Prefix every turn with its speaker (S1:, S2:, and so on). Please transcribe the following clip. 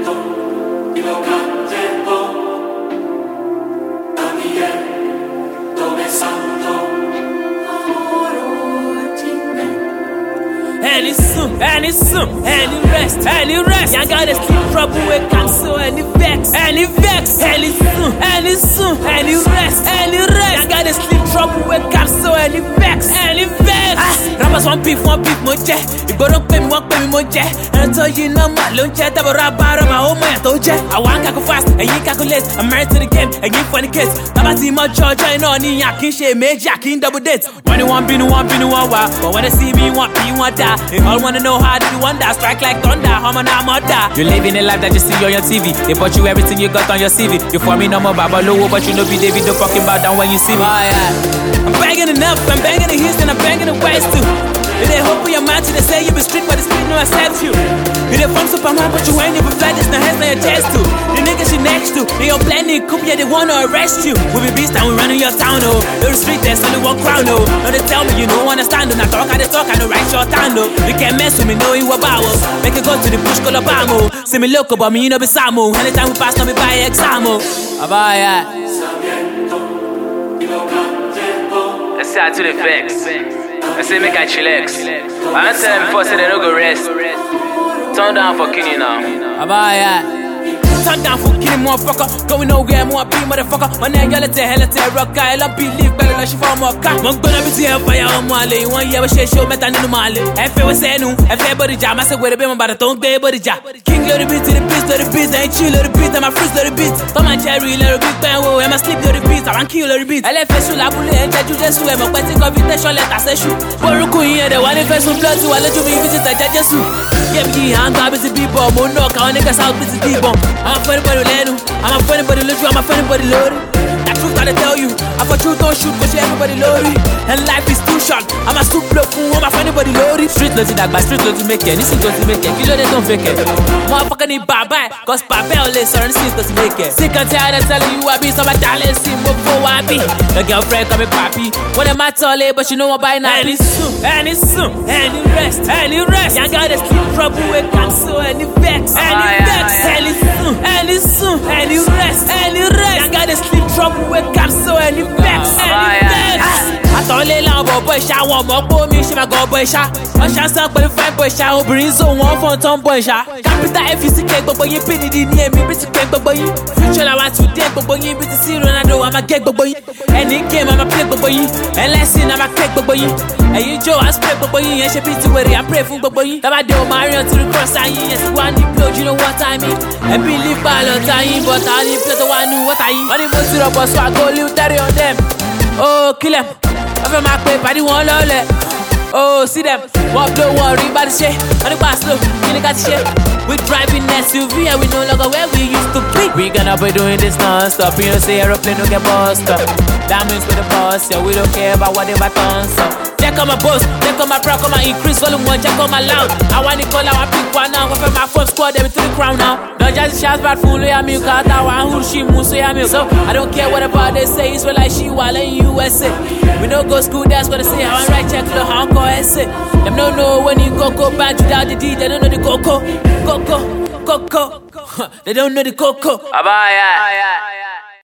S1: Any rest. You got a sleep trouble with cancel, any vex. Any rest. You got a sleep trouble with cancel, any vex. Rappers one beef, mo je. You go don't pay me, mo je. And I told you no more, don't chat about my home, I told you. I want to go fast, and you calculate. I'm married to the game, and you funny kids. Baba see my church, I know, I can't share, major, I can't double dates. When you want, but when they see me, want die. They all wanna know how do you wonder. Strike like thunder, how man I'm mother. You living a life that you see on your TV. They bought you everything you got on your CV. You for me no more Baba Lowo, but you know be David, don't fucking bow down when you see me. Oh yeah. I'm banging enough, I'm banging the Houston, I'm banging the West too. If they hope for your mind till they say you be street, but the street no accept you. If they from Superman, but you ain't even fly, there's no hands on your chest too. The niggas you next to, they all planning, coop, yeah, they wanna arrest you. We be beast and we running your town, oh. You're the street, there's only one crown, oh. Now they tell me you don't understand, oh. Now talk, I know right your town, oh. You can't mess with me, know you about, oh. Make it go to the bush, call up ammo. See me local, but me, you know be Samo. Anytime we pass, no me buy exam, oh. Abaya.
S2: Let's start to the vex. I say make I chillax. I don't tell them before say they don't go rest. Turn down for Kenny now.
S1: Abaya. Turn down for killing motherfucker. Going nowhere, more be motherfucker. My name y'all tell rock guy. I believe better than she for more car. I'm gonna be here for your male. 1 year we show me than in male. If it was say no, if everybody jam, I say where the baby but don't get body jam. King little bit to the beat, ain't chill little bit, I'm a fruit little bit. Come on cherry little bit, pen wo, I'm a sleep little bit, I'm a kill little bit. I left face la boule and you just swim, I'm waiting invitation letter say shoot. Boruku here the one face from blood to I let you be visit I just shoot. Give me hand up busy people, mo knock on niggas out busy people. I'm a funny body lenu, I'm a funny body look you, I'm a funny body load. That truth I tell you, I'm a truth don't shoot, cause everybody loaded. And life is too short, I'm a soup block, I'm a funny body loaded. Street loaded that by street loaded make it, this is going to make it, kill they don't fake it. Motherfucker need bye-bye, cause Papa only certain things to make it. Sick and tired of telling you I be, so my talent see before I be. The girlfriend call me papi, what am I telling, but you know what by now. Any rest. You got a sleep trouble with cancel, any vex. Any rest. You got a sleep trouble with cancel, any vex. I thought they long boy shot one more for me, she my go boy shot. I shall suck but the fine boy shot, who brings on one for tomboy shot. Capital FCK, but you pin it near me, bitch, but boy. Future I want to dead, but boy, you bitch, see, Ronaldo, I'm a cake, but boy. And in game, I'm a play, but boy. And last scene, I'm a cake, but boy. And you Joe, I spray, but boy, and she beat to where I pray for, but boy. That I do Mario to the cross, I yes, one deep blood, you know what I mean. And believe by the time, but I need plus one knew what I eat. On the most of the boss, so I go live daddy on them. Oh, kill them. Over my paper, I want lolly. Oh, see them. One blow, one ring by the shit. On the bar slow, you got the shit. We driving SUV and we no longer where we used to be. We gonna be doing this non-stop. You know, say aeroplane don't get bust up. Diamonds with the boss, yeah, we don't care about whatever turns up. Check on my boss, check on my bra, come and increase volume 1, check on my loud. I want to call our pick one now, go for my phone squad, them to the crown now. Don't just shout bad fool, yeah, me, cause I want who she moves, so yeah, me. So I don't care whatever they say, it's like she while in USA. We don't go school, that's what they say. I want right check, look how I'm going to say. Them don't know when you go back without the D, they don't know the coco. They don't know the coco.
S2: Abaya.